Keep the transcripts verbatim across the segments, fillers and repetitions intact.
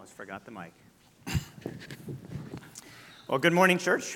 Almost forgot the mic. Well, good morning, church.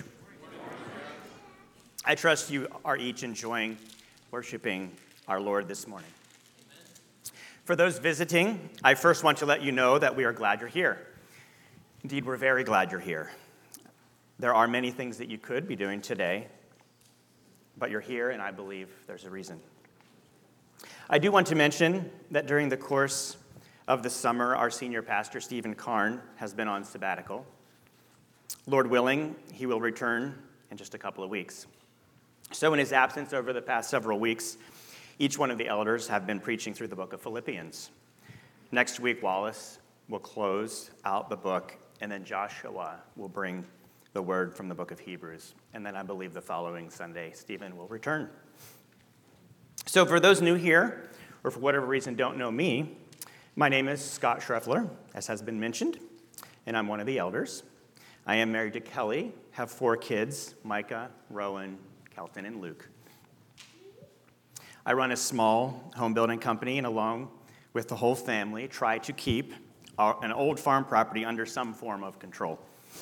I trust you are each enjoying worshiping our Lord this morning. For those visiting, I first want to let you know that we are glad you're here. Indeed, we're very glad you're here. There are many things that you could be doing today, but you're here, and I believe there's a reason. I do want to mention that during the course of the summer, our senior pastor, Stephen Karn, has been on sabbatical. Lord willing, he will return in just a couple of weeks. So in his absence over the past several weeks, each one of the elders have been preaching through the book of Philippians. Next week, Wallace will close out the book, and then Joshua will bring the word from the book of Hebrews. And then I believe the following Sunday, Stephen will return. So for those new here, or for whatever reason don't know me, my name is Scott Schreffler, as has been mentioned, and I'm one of the elders. I am married to Kelly, have four kids, Micah, Rowan, Kelton, and Luke. I run a small home building company, and along with the whole family, try to keep our, an old farm property under some form of control.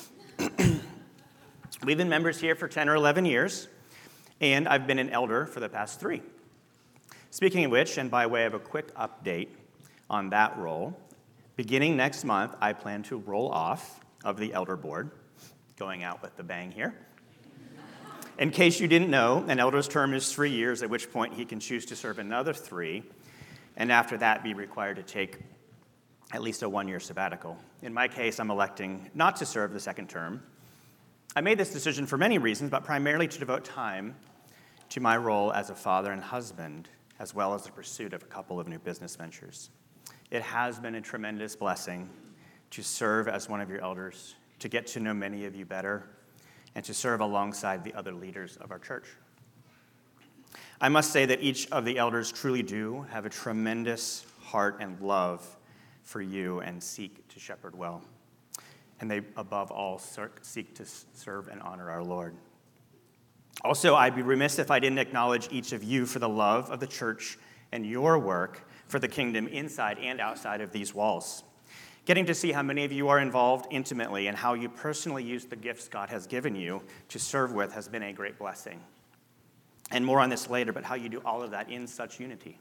We've been members here for ten or eleven years, and I've been an elder for the past three. Speaking of which, and by way of a quick update on that role, beginning next month, I plan to roll off of the elder board, going out with the bang here. In case you didn't know, an elder's term is three years, at which point he can choose to serve another three, and after that be required to take at least a one-year sabbatical. In my case, I'm electing not to serve the second term. I made this decision for many reasons, but primarily to devote time to my role as a father and husband, as well as the pursuit of a couple of new business ventures. It has been a tremendous blessing to serve as one of your elders, to get to know many of you better, and to serve alongside the other leaders of our church. I must say that each of the elders truly do have a tremendous heart and love for you and seek to shepherd well. And they, above all, seek to serve and honor our Lord. Also, I'd be remiss if I didn't acknowledge each of you for the love of the church and your work for the kingdom inside and outside of these walls. Getting to see how many of you are involved intimately and how you personally use the gifts God has given you to serve with has been a great blessing. And more on this later, but how you do all of that in such unity.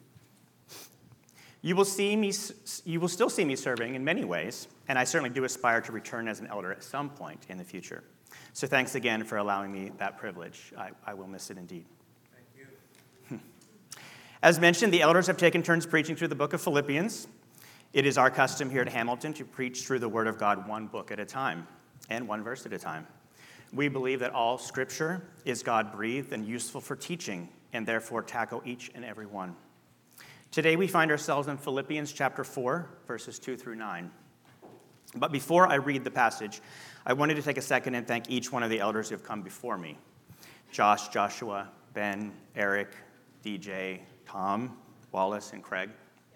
You will see me, you will still see me serving in many ways, and I certainly do aspire to return as an elder at some point in the future. So thanks again for allowing me that privilege. I, I will miss it indeed. Thank you. As mentioned, the elders have taken turns preaching through the book of Philippians. It is our custom here at Hamilton to preach through the Word of God one book at a time and one verse at a time. We believe that all Scripture is God-breathed and useful for teaching, and therefore tackle each and every one. Today we find ourselves in Philippians chapter four, verses two through nine. But before I read the passage, I wanted to take a second and thank each one of the elders who have come before me. Josh, Joshua, Ben, Eric, D J, Tom, Wallace, and Craig.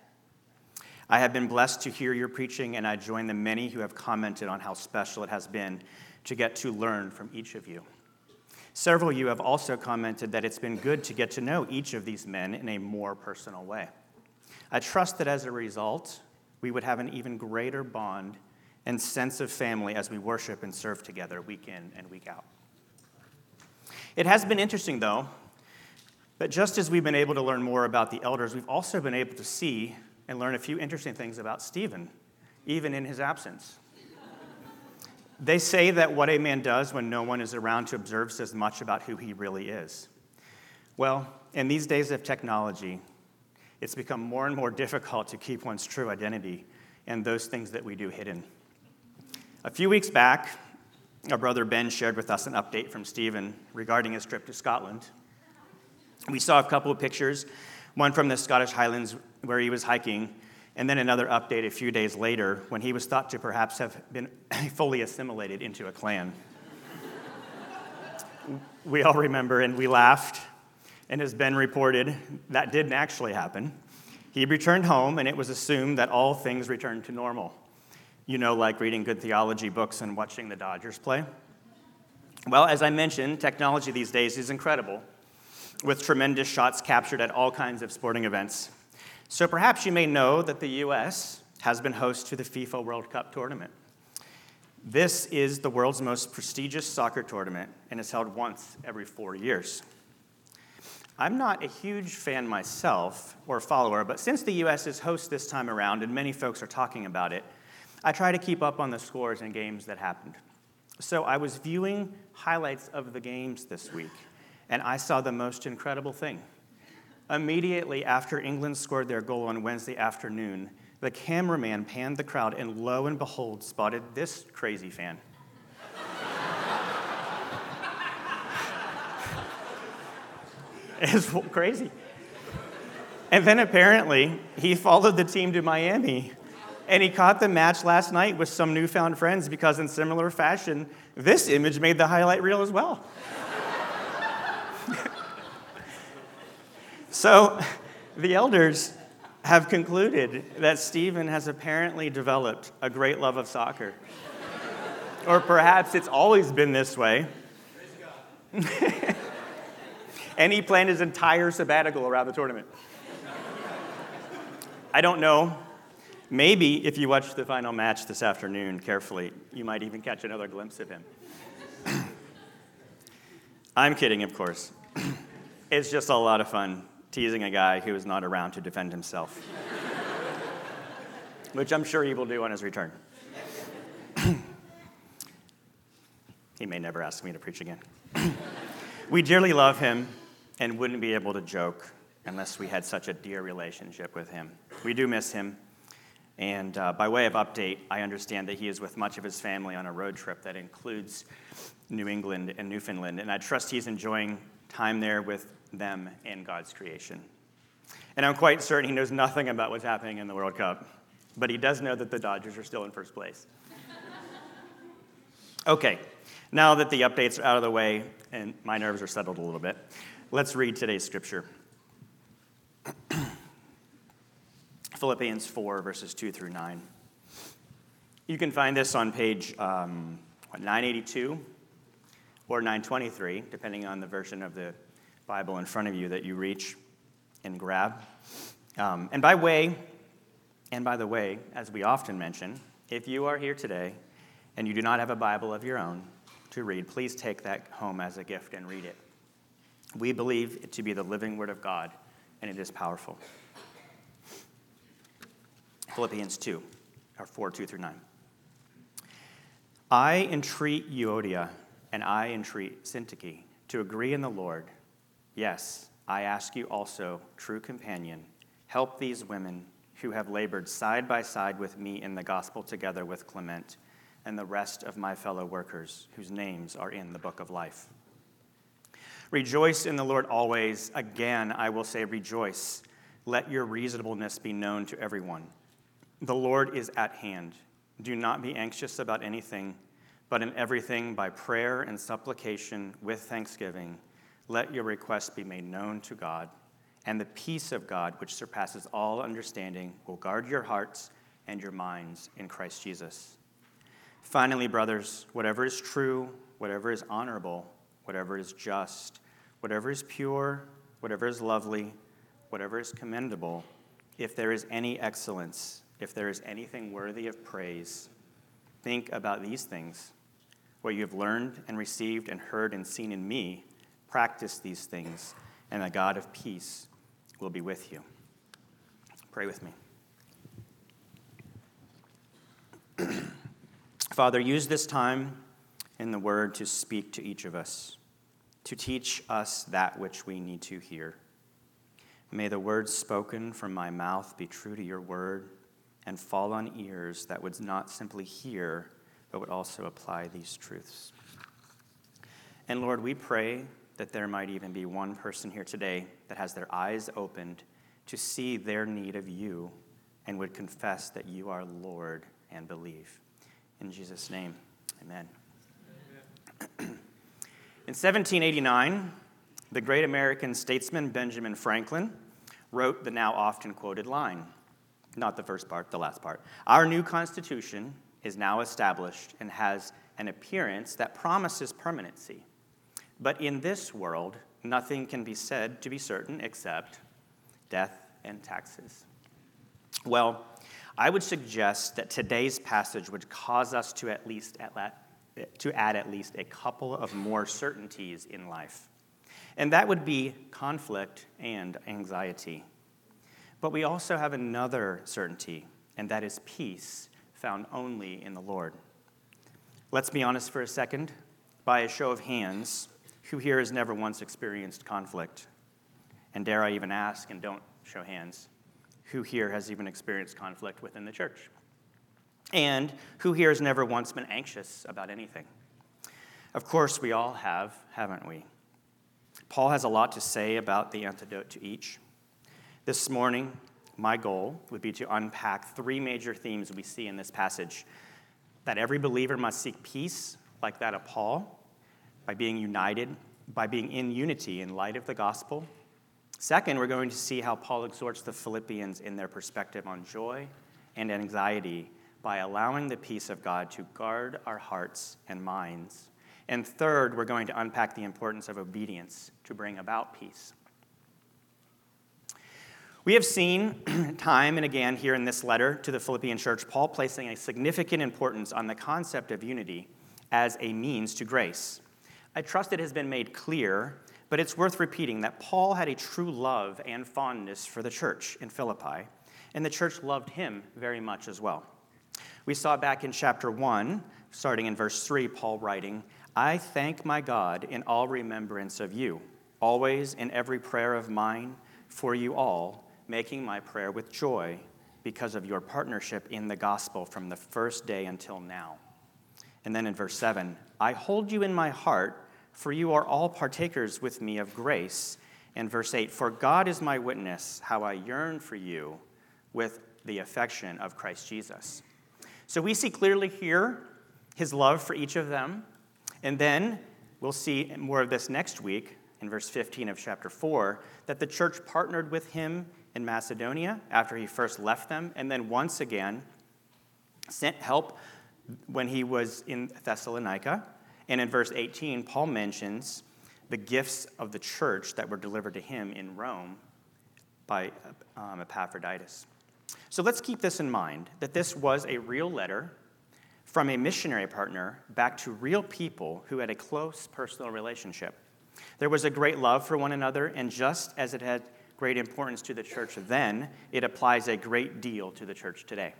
I have been blessed to hear your preaching, and I join the many who have commented on how special it has been to get to learn from each of you. Several of you have also commented that it's been good to get to know each of these men in a more personal way. I trust that as a result, we would have an even greater bond and sense of family as we worship and serve together week in and week out. It has been interesting, though, that just as we've been able to learn more about the elders, we've also been able to see and learn a few interesting things about Stephen, even in his absence. They say that what a man does when no one is around to observe says much about who he really is. Well, in these days of technology, it's become more and more difficult to keep one's true identity and those things that we do hidden. A few weeks back, our brother Ben shared with us an update from Stephen regarding his trip to Scotland. We saw a couple of pictures, one from the Scottish Highlands where he was hiking, and then another update a few days later when he was thought to perhaps have been fully assimilated into a clan. We all remember and we laughed, and as Ben reported, that didn't actually happen. He returned home, and it was assumed that all things returned to normal. You know, like reading good theology books and watching the Dodgers play. Well, as I mentioned, technology these days is incredible, with tremendous shots captured at all kinds of sporting events. So perhaps you may know that the U S has been host to the FIFA World Cup tournament. This is the world's most prestigious soccer tournament and is held once every four years. I'm not a huge fan myself or follower, but since the U S is host this time around and many folks are talking about it, I try to keep up on the scores and games that happened. So I was viewing highlights of the games this week, and I saw the most incredible thing. Immediately after England scored their goal on Wednesday afternoon, the cameraman panned the crowd and lo and behold spotted this crazy fan. It's crazy. And then apparently he followed the team to Miami and he caught the match last night with some newfound friends because in similar fashion, this image made the highlight reel as well. So the elders have concluded that Stephen has apparently developed a great love of soccer. Or perhaps it's always been this way. And he planned his entire sabbatical around the tournament. I don't know. Maybe if you watch the final match this afternoon carefully, you might even catch another glimpse of him. I'm kidding, of course. It's just a lot of fun teasing a guy who is not around to defend himself, which I'm sure he will do on his return. He may never ask me to preach again. We dearly love him and wouldn't be able to joke unless we had such a dear relationship with him. We do miss him. And uh, by way of update, I understand that he is with much of his family on a road trip that includes New England and Newfoundland. And I trust he's enjoying time there with them and God's creation. And I'm quite certain he knows nothing about what's happening in the World Cup. But he does know that the Dodgers are still in first place. Okay, now that the updates are out of the way and my nerves are settled a little bit, let's read today's scripture. Philippians four, verses two through nine. You can find this on page um, nine eighty-two or nine twenty-three, depending on the version of the Bible in front of you that you reach and grab. Um, and by way, and by the way, as we often mention, if you are here today and you do not have a Bible of your own to read, please take that home as a gift and read it. We believe it to be the living Word of God, and it is powerful. Philippians two, or four, two through nine. I entreat Euodia, and I entreat Syntyche to agree in the Lord. Yes, I ask you also, true companion, help these women who have labored side by side with me in the gospel together with Clement and the rest of my fellow workers whose names are in the book of life. Rejoice in the Lord always. Again, I will say rejoice. Let your reasonableness be known to everyone. The Lord is at hand. Do not be anxious about anything, but in everything by prayer and supplication with thanksgiving, let your requests be made known to God. And the peace of God, which surpasses all understanding, will guard your hearts and your minds in Christ Jesus. Finally, brothers, whatever is true, whatever is honorable, whatever is just, whatever is pure, whatever is lovely, whatever is commendable, if there is any excellence, if there is anything worthy of praise, think about these things. What you have learned and received and heard and seen in me, practice these things, and the God of peace will be with you. Pray with me. Father, use this time in the Word to speak to each of us, to teach us that which we need to hear. May the words spoken from my mouth be true to your word and fall on ears that would not simply hear, but would also apply these truths. And Lord, we pray that there might even be one person here today that has their eyes opened to see their need of you and would confess that you are Lord and believe. In Jesus' name, amen. Amen. In seventeen eighty-nine, the great American statesman Benjamin Franklin wrote the now often quoted line, not the first part, the last part. Our new Constitution is now established and has an appearance that promises permanency. But in this world, nothing can be said to be certain except death and taxes. Well, I would suggest that today's passage would cause us to at least at la- to add at least a couple of more certainties in life. And that would be conflict and anxiety. But we also have another certainty, and that is peace found only in the Lord. Let's be honest for a second. By a show of hands, who here has never once experienced conflict? And dare I even ask, and don't show hands, who here has even experienced conflict within the church? And who here has never once been anxious about anything? Of course, we all have, haven't we? Paul has a lot to say about the antidote to each. This morning, my goal would be to unpack three major themes we see in this passage. That every believer must seek peace, like that of Paul, by being united, by being in unity in light of the gospel. Second, we're going to see how Paul exhorts the Philippians in their perspective on joy and anxiety by allowing the peace of God to guard our hearts and minds. And third, we're going to unpack the importance of obedience to bring about peace. We have seen time and again here in this letter to the Philippian church, Paul placing a significant importance on the concept of unity as a means to grace. I trust it has been made clear, but it's worth repeating that Paul had a true love and fondness for the church in Philippi, and the church loved him very much as well. We saw back in chapter one, starting in verse three, Paul writing, "I thank my God in all remembrance of you, always in every prayer of mine for you all, making my prayer with joy because of your partnership in the gospel from the first day until now." And then in verse seven, "I hold you in my heart, for you are all partakers with me of grace." And verse eight, "For God is my witness, how I yearn for you with the affection of Christ Jesus." So we see clearly here his love for each of them. And then we'll see more of this next week in verse fifteen of chapter four, that the church partnered with him in Macedonia after he first left them, and then once again sent help when he was in Thessalonica. And in verse eighteen, Paul mentions the gifts of the church that were delivered to him in Rome by um, Epaphroditus. So let's keep this in mind, that this was a real letter from a missionary partner back to real people who had a close personal relationship. There was a great love for one another, and just as it had great importance to the church then, it applies a great deal to the church today.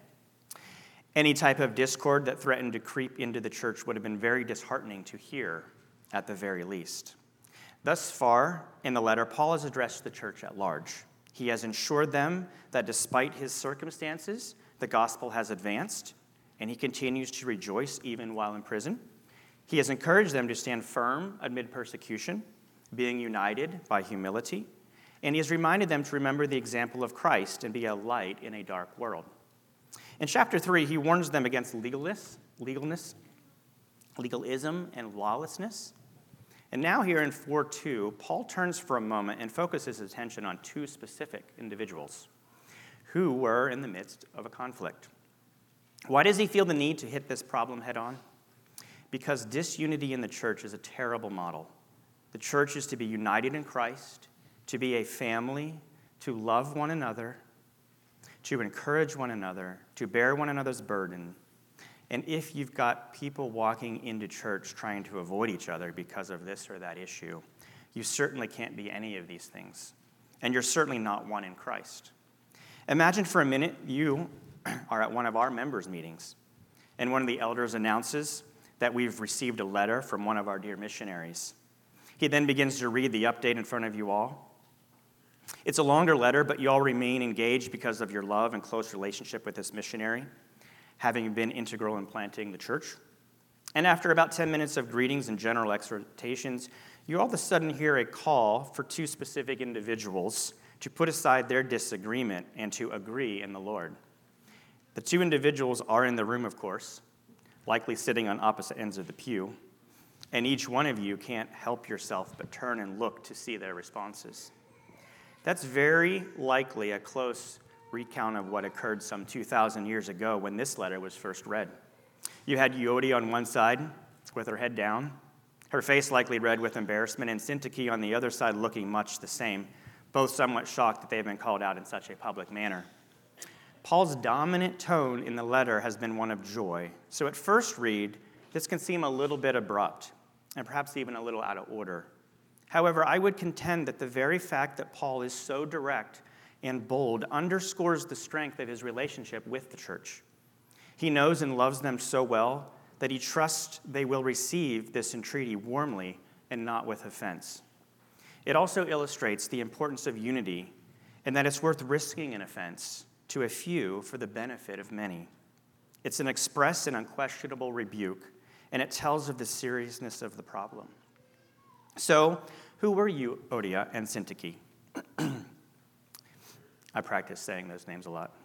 Any type of discord that threatened to creep into the church would have been very disheartening to hear, at the very least. Thus far in the letter, Paul has addressed the church at large. He has ensured them that despite his circumstances, the gospel has advanced, and he continues to rejoice even while in prison. He has encouraged them to stand firm amid persecution, being united by humility, and he has reminded them to remember the example of Christ and be a light in a dark world. In chapter three, he warns them against legalness, legalness, legalism, and lawlessness. And now here in four two, Paul turns for a moment and focuses his attention on two specific individuals who were in the midst of a conflict. Why does he feel the need to hit this problem head on? Because disunity in the church is a terrible model. The church is to be united in Christ, to be a family, to love one another, to encourage one another, to bear one another's burden. And if you've got people walking into church trying to avoid each other because of this or that issue, you certainly can't be any of these things. And you're certainly not one in Christ. Imagine for a minute you are at one of our members' meetings, and one of the elders announces that we've received a letter from one of our dear missionaries. He then begins to read the update in front of you all. It's a longer letter, but you all remain engaged because of your love and close relationship with this missionary, having been integral in planting the church. And after about ten minutes of greetings and general exhortations, you all of a sudden hear a call for two specific individuals to put aside their disagreement and to agree in the Lord. The two individuals are in the room, of course, likely sitting on opposite ends of the pew, and each one of you can't help yourself but turn and look to see their responses. That's very likely a close recount of what occurred some two thousand years ago when this letter was first read. You had Euodia on one side with her head down, her face likely red with embarrassment, and Syntyche on the other side looking much the same, both somewhat shocked that they had been called out in such a public manner. Paul's dominant tone in the letter has been one of joy. So at first read, this can seem a little bit abrupt and perhaps even a little out of order. However, I would contend that the very fact that Paul is so direct and bold underscores the strength of his relationship with the church. He knows and loves them so well that he trusts they will receive this entreaty warmly and not with offense. It also illustrates the importance of unity and that it's worth risking an offense to a few for the benefit of many. It's an express and unquestionable rebuke, and it tells of the seriousness of the problem. So, who were Euodia and Syntyche? I practice saying those names a lot.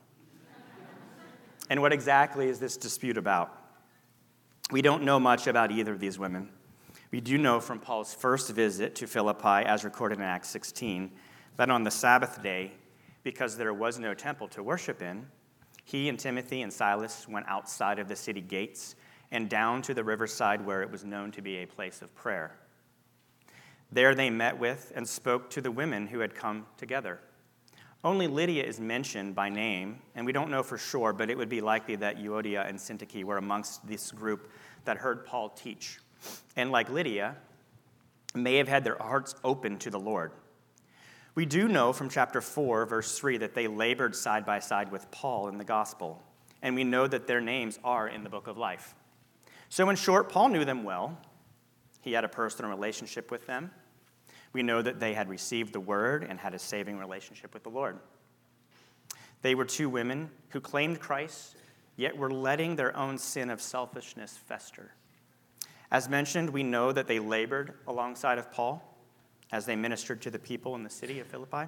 And what exactly is this dispute about? We don't know much about either of these women. We do know from Paul's first visit to Philippi, as recorded in Acts sixteen, that on the Sabbath day, because there was no temple to worship in, he and Timothy and Silas went outside of the city gates and down to the riverside where it was known to be a place of prayer. There they met with and spoke to the women who had come together. Only Lydia is mentioned by name, and we don't know for sure, but it would be likely that Euodia and Syntyche were amongst this group that heard Paul teach, and like Lydia, may have had their hearts open to the Lord. We do know from chapter four, verse three, that they labored side by side with Paul in the gospel, and we know that their names are in the book of life. So in short, Paul knew them well. He had a personal relationship with them. We know that they had received the word and had a saving relationship with the Lord. They were two women who claimed Christ, yet were letting their own sin of selfishness fester. As mentioned, we know that they labored alongside of Paul as they ministered to the people in the city of Philippi.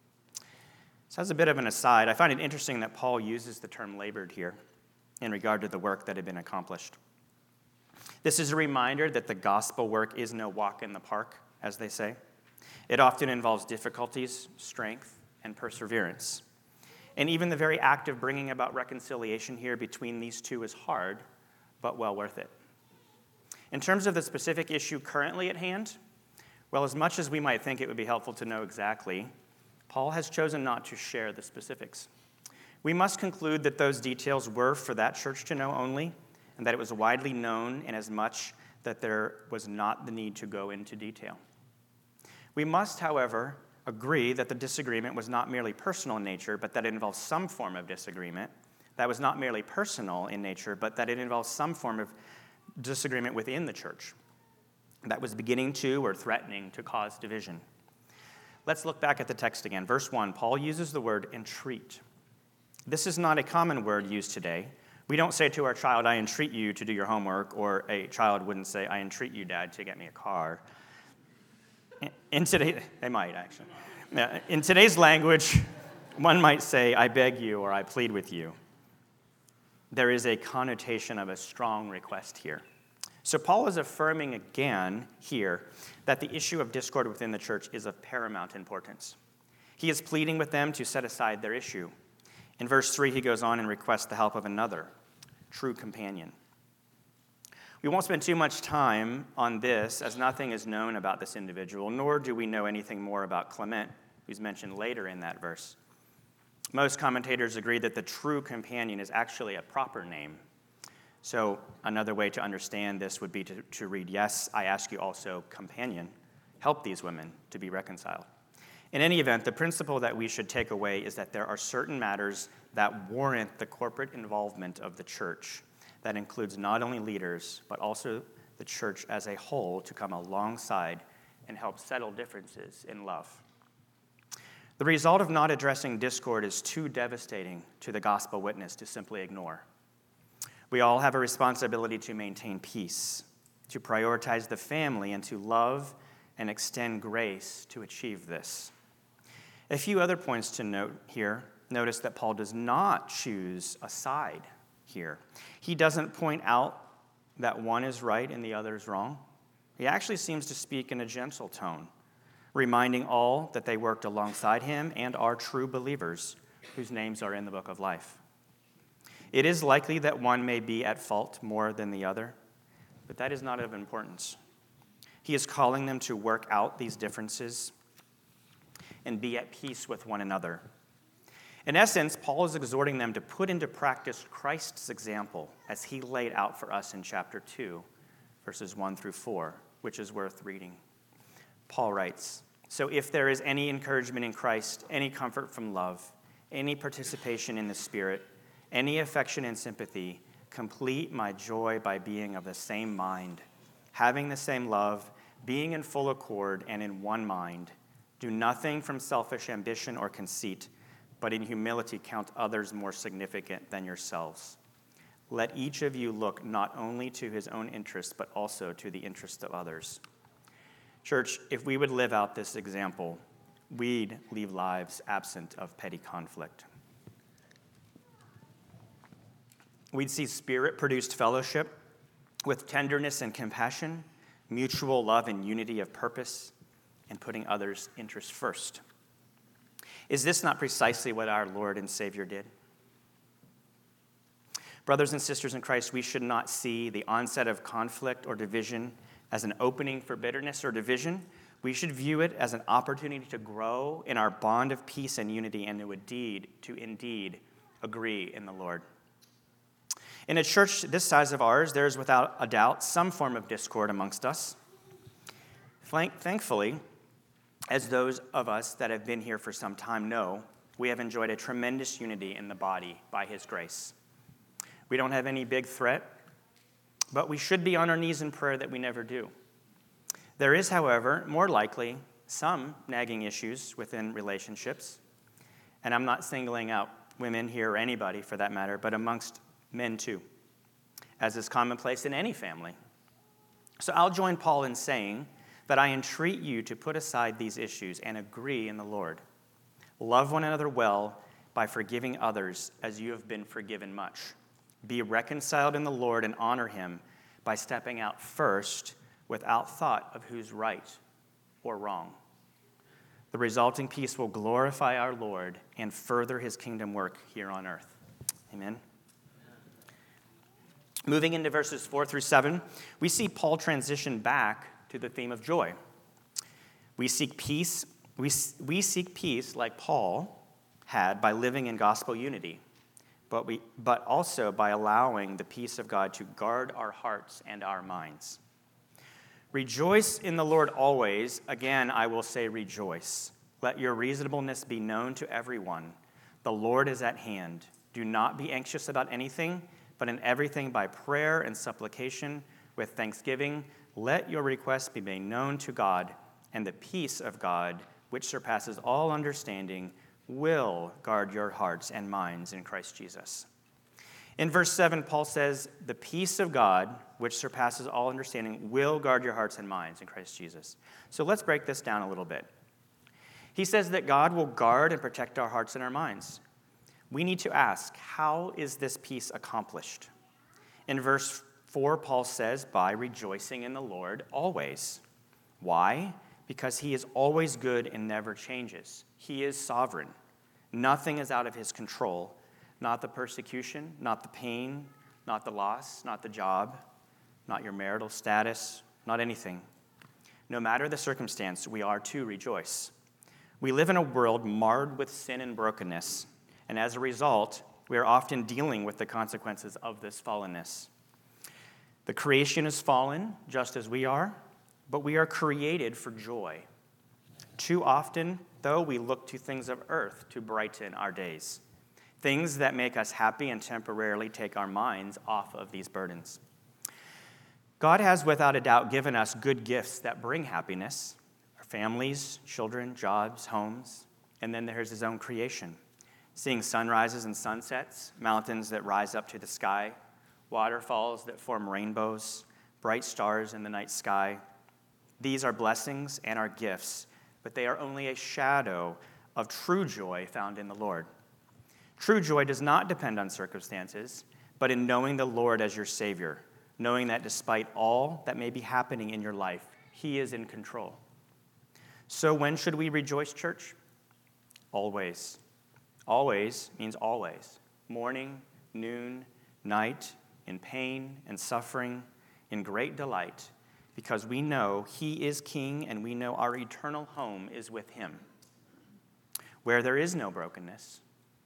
So as a bit of an aside, I find it interesting that Paul uses the term labored here in regard to the work that had been accomplished. This is a reminder that the gospel work is no walk in the park, as they say. It often involves difficulties, strength, and perseverance. And even the very act of bringing about reconciliation here between these two is hard, but well worth it. In terms of the specific issue currently at hand, well, as much as we might think it would be helpful to know exactly, Paul has chosen not to share the specifics. We must conclude that those details were for that church to know only, and that it was widely known inasmuch that there was not the need to go into detail. We must, however, agree that the disagreement was not merely personal in nature, but that it involved some form of disagreement. That was not merely personal in nature, but that it involved some form of disagreement within the church that was beginning to or threatening to cause division. Let's look back at the text again. Verse one, Paul uses the word entreat. This is not a common word used today. We don't say to our child, I entreat you to do your homework, or a child wouldn't say, I entreat you, Dad, to get me a car. In today, they might actually. In today's language, one might say, I beg you, or I plead with you. There is a connotation of a strong request here. So Paul is affirming again here that the issue of discord within the church is of paramount importance. He is pleading with them to set aside their issue. In verse three, he goes on and requests the help of another, true companion. We won't spend too much time on this, as nothing is known about this individual, nor do we know anything more about Clement, who's mentioned later in that verse. Most commentators agree that the true companion is actually a proper name. So another way to understand this would be to, to read, yes, I ask you also, companion, help these women to be reconciled. In any event, the principle that we should take away is that there are certain matters that warrant the corporate involvement of the church. That includes not only leaders, but also the church as a whole to come alongside and help settle differences in love. The result of not addressing discord is too devastating to the gospel witness to simply ignore. We all have a responsibility to maintain peace, to prioritize the family, and to love and extend grace to achieve this. A few other points to note here. Notice that Paul does not choose a side here. He doesn't point out that one is right and the other is wrong. He actually seems to speak in a gentle tone, reminding all that they worked alongside him and are true believers whose names are in the book of life. It is likely that one may be at fault more than the other, but that is not of importance. He is calling them to work out these differences and be at peace with one another. In essence, Paul is exhorting them to put into practice Christ's example as he laid out for us in chapter two, verses one through four, which is worth reading. Paul writes, "So if there is any encouragement in Christ, any comfort from love, any participation in the Spirit, any affection and sympathy, complete my joy by being of the same mind, having the same love, being in full accord and in one mind. Do nothing from selfish ambition or conceit, but in humility count others more significant than yourselves. Let each of you look not only to his own interest, but also to the interest of others." Church, if we would live out this example, we'd leave lives absent of petty conflict. We'd see Spirit-produced fellowship with tenderness and compassion, mutual love and unity of purpose, and putting others' interests first. Is this not precisely what our Lord and Savior did? Brothers and sisters in Christ, we should not see the onset of conflict or division as an opening for bitterness or division. We should view it as an opportunity to grow in our bond of peace and unity and to indeed, to indeed agree in the Lord. In a church this size of ours, there is without a doubt some form of discord amongst us. Thankfully, as those of us that have been here for some time know, we have enjoyed a tremendous unity in the body by his grace. We don't have any big threat, but we should be on our knees in prayer that we never do. There is, however, more likely some nagging issues within relationships, and I'm not singling out women here or anybody for that matter, but amongst men too, as is commonplace in any family. So I'll join Paul in saying that I entreat you to put aside these issues and agree in the Lord. Love one another well by forgiving others as you have been forgiven much. Be reconciled in the Lord and honor him by stepping out first without thought of who's right or wrong. The resulting peace will glorify our Lord and further his kingdom work here on earth. Amen. Moving into verses four through seven, we see Paul transition back to the theme of joy. We seek peace. We, we seek peace like Paul had by living in gospel unity, but, we, but also by allowing the peace of God to guard our hearts and our minds. Rejoice in the Lord always. Again, I will say rejoice. Let your reasonableness be known to everyone. The Lord is at hand. Do not be anxious about anything, but in everything by prayer and supplication with thanksgiving, let your requests be made known to God, and the peace of God, which surpasses all understanding, will guard your hearts and minds in Christ Jesus. In verse seven, Paul says, the peace of God, which surpasses all understanding, will guard your hearts and minds in Christ Jesus. So let's break this down a little bit. He says that God will guard and protect our hearts and our minds. We need to ask, how is this peace accomplished? In verse four, Paul says, by rejoicing in the Lord always. Why? Because he is always good and never changes. He is sovereign. Nothing is out of his control. Not the persecution, not the pain, not the loss, not the job, not your marital status, not anything. No matter the circumstance, we are to rejoice. We live in a world marred with sin and brokenness, and as a result, we are often dealing with the consequences of this fallenness. The creation is fallen, just as we are, but we are created for joy. Too often, though, we look to things of earth to brighten our days, things that make us happy and temporarily take our minds off of these burdens. God has, without a doubt, given us good gifts that bring happiness, our families, children, jobs, homes, and then there's his own creation. Seeing sunrises and sunsets, mountains that rise up to the sky, waterfalls that form rainbows, bright stars in the night sky. These are blessings and are gifts, but they are only a shadow of true joy found in the Lord. True joy does not depend on circumstances, but in knowing the Lord as your Savior, knowing that despite all that may be happening in your life, he is in control. So when should we rejoice, church? Always. Always means always. Morning, noon, night, in pain and suffering, in great delight, because we know he is king and we know our eternal home is with him, where there is no brokenness,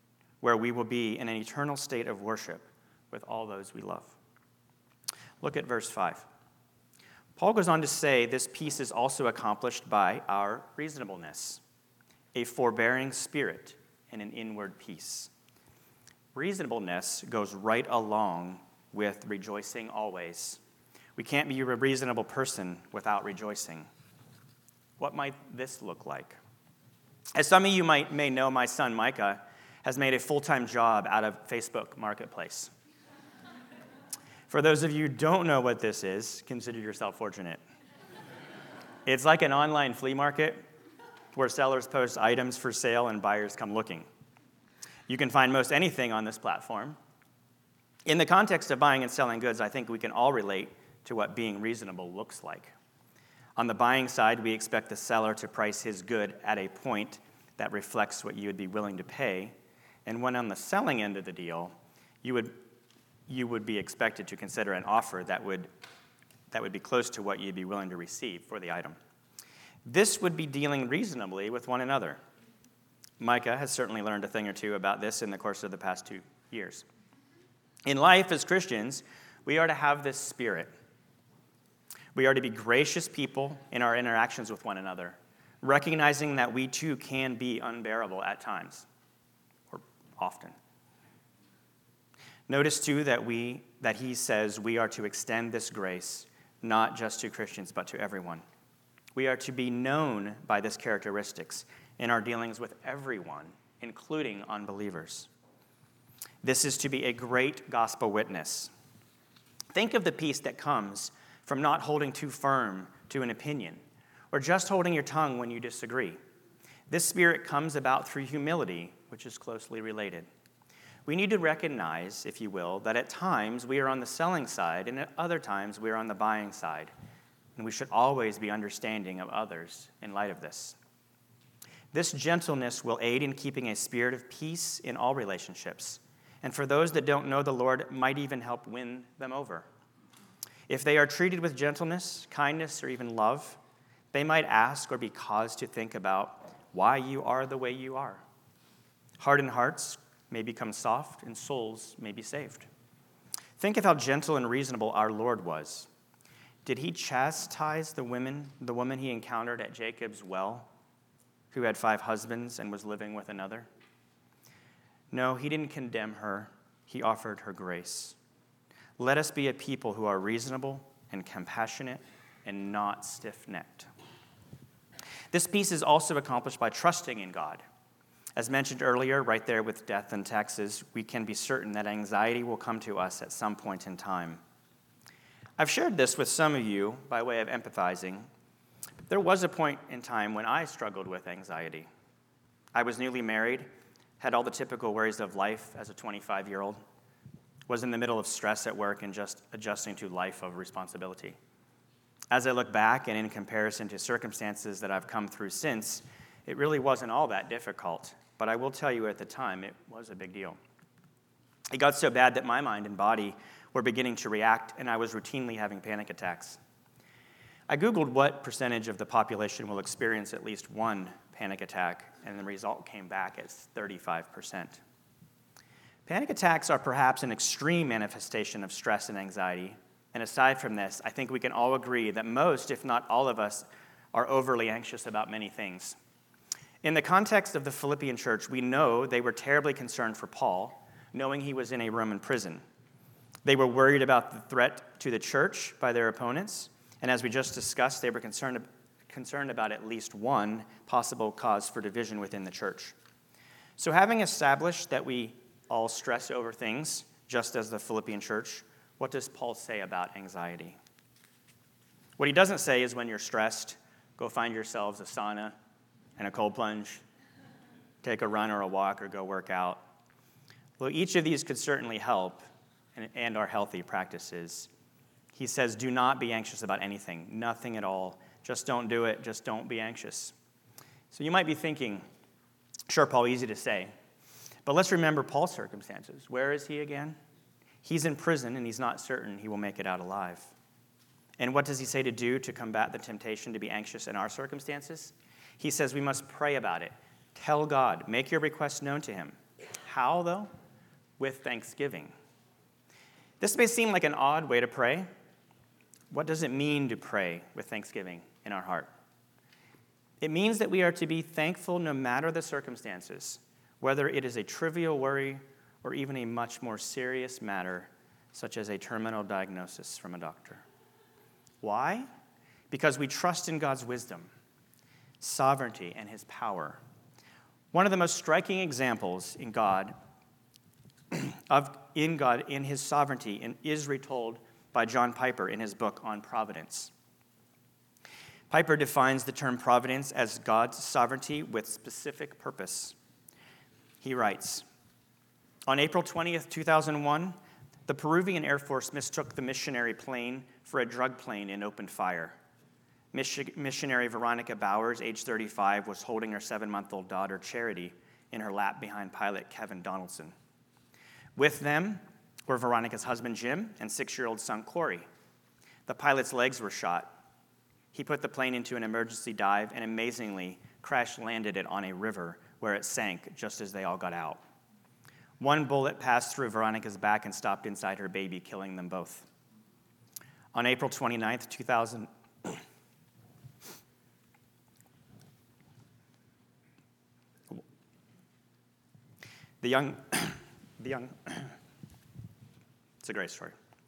where we will be in an eternal state of worship with all those we love. Look at verse five. Paul goes on to say this peace is also accomplished by our reasonableness, a forbearing spirit, and an inward peace. Reasonableness goes right along with rejoicing always. We can't be a reasonable person without rejoicing. What might this look like? As some of you might may know, my son Micah has made a full-time job out of Facebook Marketplace. For those of you who don't know what this is, consider yourself fortunate. It's like an online flea market where sellers post items for sale and buyers come looking. You can find most anything on this platform. In the context of buying and selling goods, I think we can all relate to what being reasonable looks like. On the buying side, we expect the seller to price his good at a point that reflects what you would be willing to pay. And when on the selling end of the deal, you would you would be expected to consider an offer that would that would be close to what you'd be willing to receive for the item. This would be dealing reasonably with one another. Micah has certainly learned a thing or two about this in the course of the past two years. In life as Christians, we are to have this spirit. We are to be gracious people in our interactions with one another, recognizing that we too can be unbearable at times, or often. Notice too that we that he says we are to extend this grace not just to Christians but to everyone. We are to be known by this characteristics in our dealings with everyone, including unbelievers. This is to be a great gospel witness. Think of the peace that comes from not holding too firm to an opinion or just holding your tongue when you disagree. This spirit comes about through humility, which is closely related. We need to recognize, if you will, that at times we are on the selling side and at other times we are on the buying side. And we should always be understanding of others in light of this. This gentleness will aid in keeping a spirit of peace in all relationships. And for those that don't know the Lord, it might even help win them over. If they are treated with gentleness, kindness, or even love, they might ask or be caused to think about why you are the way you are. Hardened hearts may become soft, and souls may be saved. Think of how gentle and reasonable our Lord was. Did he chastise the women, the woman he encountered at Jacob's well, who had five husbands and was living with another? No, he didn't condemn her. He offered her grace. Let us be a people who are reasonable and compassionate and not stiff-necked. This peace is also accomplished by trusting in God. As mentioned earlier, right there with death and taxes, we can be certain that anxiety will come to us at some point in time. I've shared this with some of you by way of empathizing. There was a point in time when I struggled with anxiety. I was newly married, had all the typical worries of life as a twenty-five-year-old, was in the middle of stress at work and just adjusting to life of responsibility. As I look back and in comparison to circumstances that I've come through since, it really wasn't all that difficult, but I will tell you at the time it was a big deal. It got so bad that my mind and body were beginning to react, and I was routinely having panic attacks. I Googled what percentage of the population will experience at least one panic attack, and the result came back as thirty-five percent. Panic attacks are perhaps an extreme manifestation of stress and anxiety, and aside from this, I think we can all agree that most, if not all of us, are overly anxious about many things. In the context of the Philippian church, we know they were terribly concerned for Paul, knowing he was in a Roman prison. They were worried about the threat to the church by their opponents, and as we just discussed, they were concerned, concerned about at least one possible cause for division within the church. So having established that we all stress over things, just as the Philippian church, what does Paul say about anxiety? What he doesn't say is when you're stressed, go find yourselves a sauna and a cold plunge, take a run or a walk or go work out. Well, each of these could certainly help and, and are healthy practices. He says, do not be anxious about anything, nothing at all. Just don't do it. Just don't be anxious. So you might be thinking, sure, Paul, easy to say. But let's remember Paul's circumstances. Where is he again? He's in prison, and he's not certain he will make it out alive. And what does he say to do to combat the temptation to be anxious in our circumstances? He says we must pray about it. Tell God. Make your requests known to him. How, though? With thanksgiving. This may seem like an odd way to pray. What does it mean to pray with thanksgiving in our heart? It means that we are to be thankful no matter the circumstances, whether it is a trivial worry or even a much more serious matter, such as a terminal diagnosis from a doctor. Why? Because we trust in God's wisdom, sovereignty, and his power. One of the most striking examples in God, of in God, in his sovereignty, and is retold by John Piper in his book on providence. Piper defines the term providence as God's sovereignty with specific purpose. He writes, on April twentieth, two thousand one, the Peruvian Air Force mistook the missionary plane for a drug plane and opened fire. Miss- missionary Veronica Bowers, age thirty-five, was holding her seven-month-old daughter, Charity, in her lap behind pilot Kevin Donaldson. With them were Veronica's husband, Jim, and six-year-old son, Corey. The pilot's legs were shot. He put the plane into an emergency dive and amazingly crash-landed it on a river where it sank just as they all got out. One bullet passed through Veronica's back and stopped inside her baby, killing them both. On April twenty-ninth, two thousand, the young, the young, it's a great story.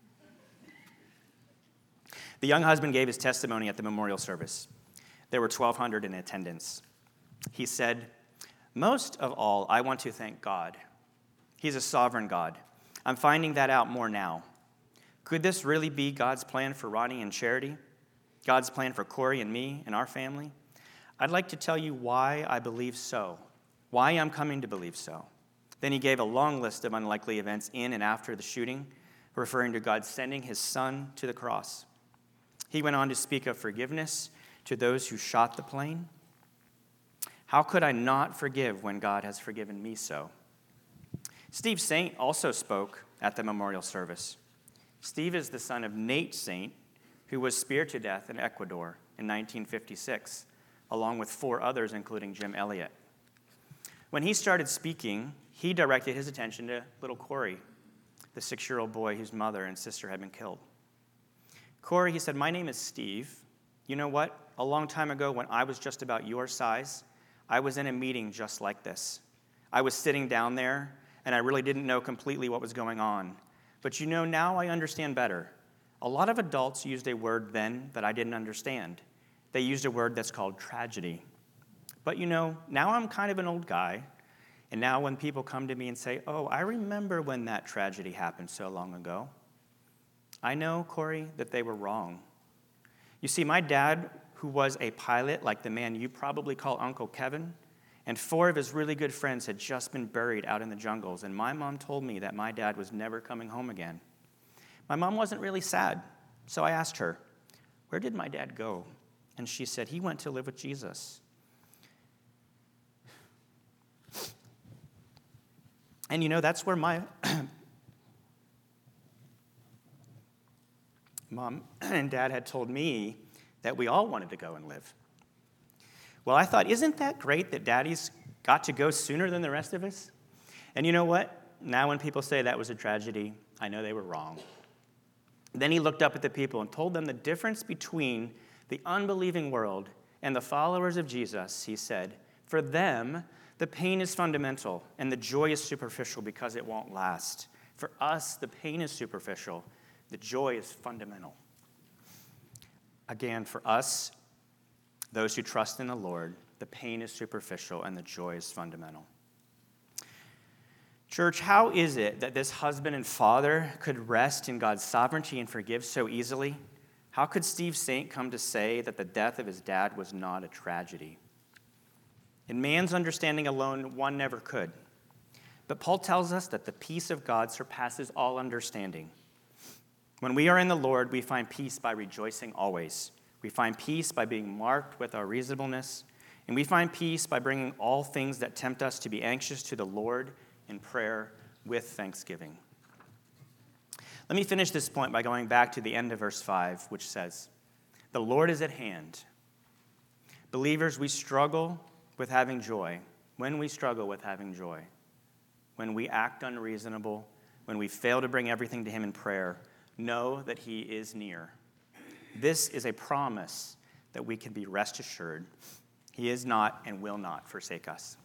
The young husband gave his testimony at the memorial service. There were twelve hundred in attendance. He said, most of all, I want to thank God. He's a sovereign God. I'm finding that out more now. Could this really be God's plan for Ronnie and Charity? God's plan for Corey and me and our family? I'd like to tell you why I believe so, why I'm coming to believe so. Then he gave a long list of unlikely events in and after the shooting, referring to God sending his son to the cross. He went on to speak of forgiveness to those who shot the plane. How could I not forgive when God has forgiven me so? Steve Saint also spoke at the memorial service. Steve is the son of Nate Saint, who was speared to death in Ecuador in nineteen fifty-six, along with four others, including Jim Elliott. When he started speaking, he directed his attention to little Corey, the six-year-old boy whose mother and sister had been killed. Corey, he said, my name is Steve. You know what? A long time ago, when I was just about your size, I was in a meeting just like this. I was sitting down there, and I really didn't know completely what was going on. But you know, now I understand better. A lot of adults used a word then that I didn't understand. They used a word that's called tragedy. But you know, now I'm kind of an old guy, and now when people come to me and say, oh, I remember when that tragedy happened so long ago, I know, Corey, that they were wrong. You see, my dad, who was a pilot like the man you probably call Uncle Kevin, and four of his really good friends had just been buried out in the jungles, and my mom told me that my dad was never coming home again. My mom wasn't really sad, so I asked her, where did my dad go? And she said, he went to live with Jesus. And you know, that's where my mom and dad had told me that we all wanted to go and live. Well, I thought, isn't that great that daddy's got to go sooner than the rest of us? And you know what? Now when people say that was a tragedy, I know they were wrong. Then he looked up at the people and told them the difference between the unbelieving world and the followers of Jesus. He said, for them, the pain is fundamental and the joy is superficial because it won't last. For us, the pain is superficial. The joy is fundamental. Again, for us, those who trust in the Lord, the pain is superficial and the joy is fundamental. Church, how is it that this husband and father could rest in God's sovereignty and forgive so easily? How could Steve Saint come to say that the death of his dad was not a tragedy? In man's understanding alone, one never could. But Paul tells us that the peace of God surpasses all understanding. When we are in the Lord, we find peace by rejoicing always. We find peace by being marked with our reasonableness. And we find peace by bringing all things that tempt us to be anxious to the Lord in prayer with thanksgiving. Let me finish this point by going back to the end of verse five, which says, the Lord is at hand. Believers, we struggle with having joy, when we struggle with having joy. when we act unreasonable, when we fail to bring everything to him in prayer, know that he is near. This is a promise that we can be rest assured. He is not and will not forsake us.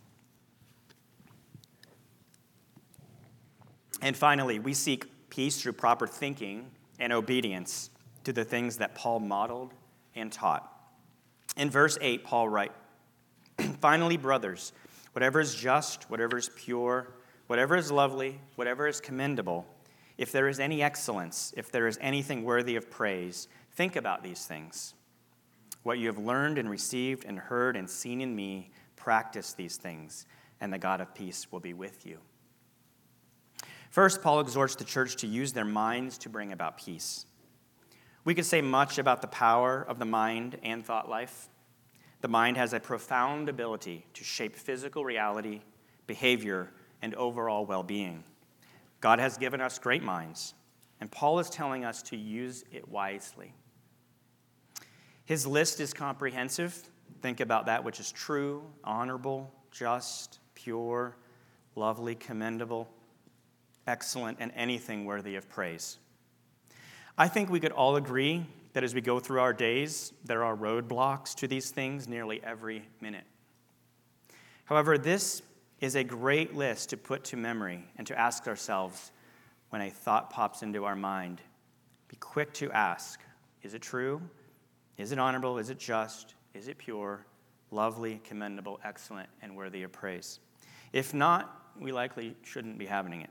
And finally, we seek peace through proper thinking and obedience to the things that Paul modeled and taught. In verse eight, Paul writes, "Finally, brothers, whatever is just, whatever is pure, whatever is lovely, whatever is commendable, if there is any excellence, if there is anything worthy of praise, think about these things. What you have learned and received and heard and seen in me, practice these things, and the God of peace will be with you." First, Paul exhorts the church to use their minds to bring about peace. We could say much about the power of the mind and thought life. The mind has a profound ability to shape physical reality, behavior, and overall well-being. God has given us great minds, and Paul is telling us to use it wisely. His list is comprehensive. Think about that which is true, honorable, just, pure, lovely, commendable, excellent, and anything worthy of praise. I think we could all agree that as we go through our days, there are roadblocks to these things nearly every minute. However, this is a great list to put to memory and to ask ourselves when a thought pops into our mind. Be quick to ask, is it true? Is it honorable? Is it just? Is it pure, lovely, commendable, excellent, and worthy of praise? If not, we likely shouldn't be having it.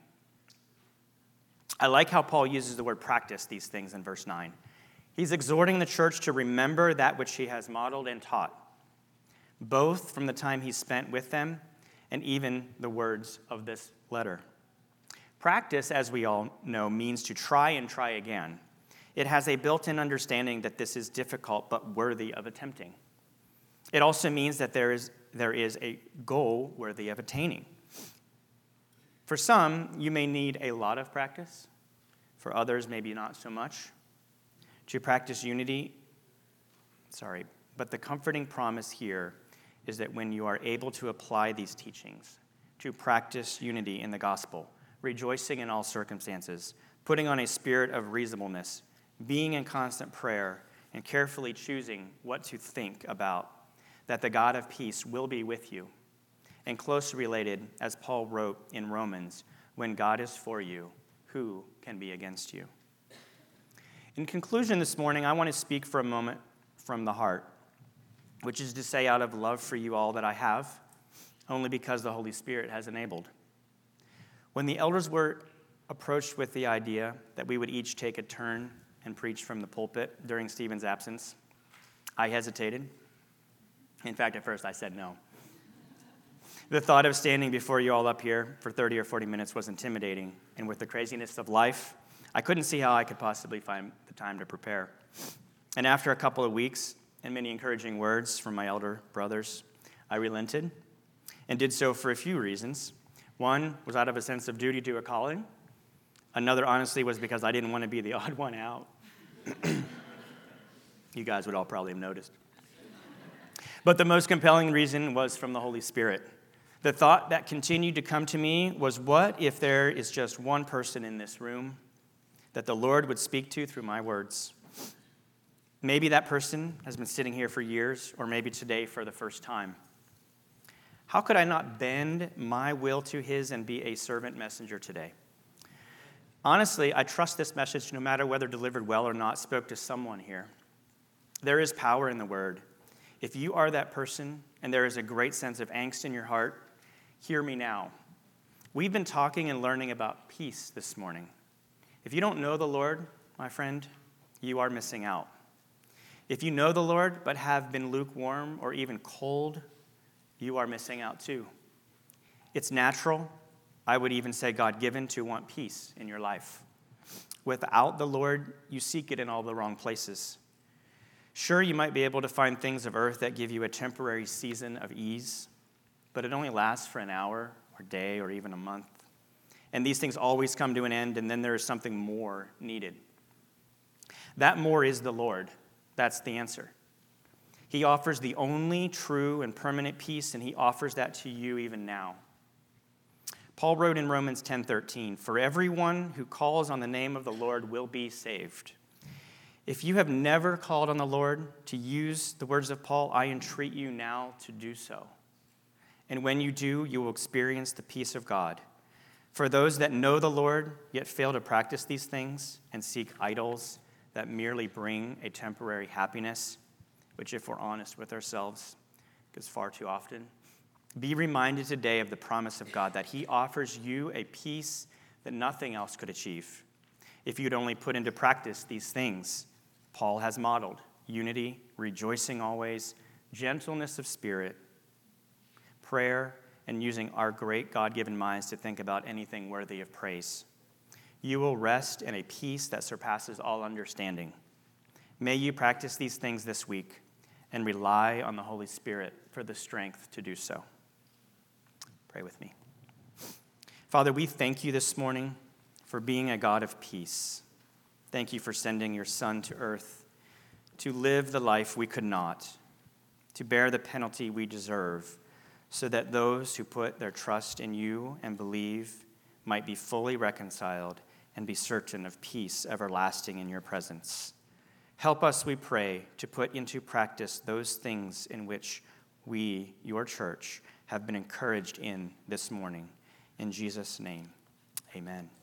I like how Paul uses the word practice these things in verse nine. He's exhorting the church to remember that which he has modeled and taught, both from the time he spent with them and even the words of this letter. Practice, as we all know, means to try and try again. It has a built-in understanding that this is difficult but worthy of attempting. It also means that there is, there is a goal worthy of attaining. For some, you may need a lot of practice. For others, maybe not so much. To practice unity, sorry, but the comforting promise here is that when you are able to apply these teachings, to practice unity in the gospel, rejoicing in all circumstances, putting on a spirit of reasonableness, being in constant prayer, and carefully choosing what to think about, that the God of peace will be with you. And closely related, as Paul wrote in Romans, when God is for you, who can be against you? In conclusion this morning, I want to speak for a moment from the heart, which is to say out of love for you all that I have, only because the Holy Spirit has enabled. When the elders were approached with the idea that we would each take a turn and preach from the pulpit during Stephen's absence, I hesitated. In fact, at first I said no. The thought of standing before you all up here for thirty or forty minutes was intimidating, and with the craziness of life, I couldn't see how I could possibly find the time to prepare. And after a couple of weeks and many encouraging words from my elder brothers, I relented and did so for a few reasons. One was out of a sense of duty to a calling. Another, honestly, was because I didn't want to be the odd one out. You guys would all probably have noticed. But the most compelling reason was from the Holy Spirit. The thought that continued to come to me was, what if there is just one person in this room that the Lord would speak to through my words? Maybe that person has been sitting here for years, or maybe today for the first time. How could I not bend my will to his and be a servant messenger today? Honestly, I trust this message, no matter whether delivered well or not, spoke to someone here. There is power in the word. If you are that person and there is a great sense of angst in your heart, hear me now. We've been talking and learning about peace this morning. If you don't know the Lord, my friend, you are missing out. If you know the Lord but have been lukewarm or even cold, you are missing out too. It's natural, I would even say God-given, to want peace in your life. Without the Lord, you seek it in all the wrong places. Sure, you might be able to find things of earth that give you a temporary season of ease, but it only lasts for an hour or day or even a month. And these things always come to an end, and then there is something more needed. That more is the Lord. That's the answer. He offers the only true and permanent peace, and he offers that to you even now. Paul wrote in Romans ten thirteen, "For everyone who calls on the name of the Lord will be saved." If you have never called on the Lord, to use the words of Paul, I entreat you now to do so. And when you do, you will experience the peace of God. For those that know the Lord, yet fail to practice these things and seek idols that merely bring a temporary happiness, which, if we're honest with ourselves, is far too often, be reminded today of the promise of God that he offers you a peace that nothing else could achieve. If you'd only put into practice these things Paul has modeled: unity, rejoicing always, gentleness of spirit, prayer, and using our great God-given minds to think about anything worthy of praise. You will rest in a peace that surpasses all understanding. May you practice these things this week and rely on the Holy Spirit for the strength to do so. Pray with me. Father, we thank you this morning for being a God of peace. Thank you for sending your Son to earth to live the life we could not, to bear the penalty we deserve, so that those who put their trust in you and believe might be fully reconciled and be certain of peace everlasting in your presence. Help us, we pray, to put into practice those things in which we, your church, have been encouraged in this morning. In Jesus' name, amen.